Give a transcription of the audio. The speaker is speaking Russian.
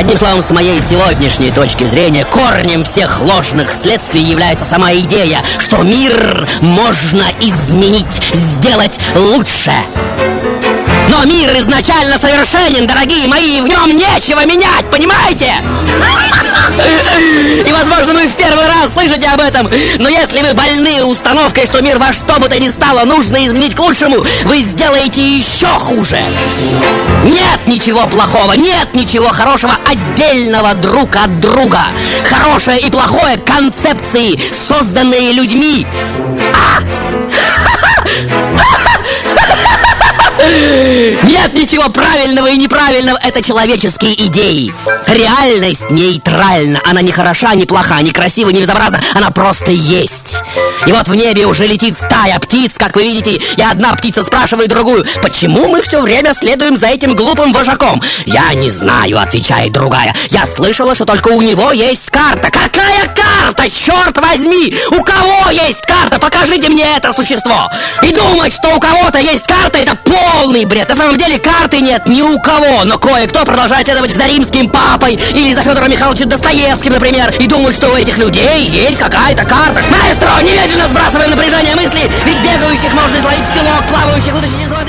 Одним словом, с моей сегодняшней точки зрения, корнем всех ложных следствий является сама идея, что мир можно изменить, сделать лучше. Но мир изначально совершенен, дорогие мои, и в нем нечего менять, понимаете? И, возможно, вы в первый раз слышите об этом, но если вы больны установкой, что мир во что бы то ни стало нужно изменить к лучшему, вы сделаете еще хуже. Нет ничего плохого, нет ничего хорошего отдельного друг от друга. Хорошее и плохое — концепции, созданные людьми. Нет ничего правильного и неправильного, это человеческие идеи. Реальность нейтральна, она не хороша, не плоха, не красива, не безобразна, она просто есть. И вот в небе уже летит стая птиц, как вы видите, и одна птица спрашивает другую: почему мы все время следуем за этим глупым вожаком? Я не знаю, отвечает другая. Я слышала, что только у него есть карта. Какая карта, черт возьми? У кого есть карта? Покажите мне это существо. И думать, что у кого-то есть карта, это полный бред. На самом деле карты нет ни у кого, но кое-кто продолжает следовать за римским папой или за Федором Михайловичем Достоевским, например, и думают, что у этих людей есть какая-то карта. Маэстро, немедленно сбрасываем напряжение мысли, ведь бегающих можно изловить в селок, плавающих вытащить из воды.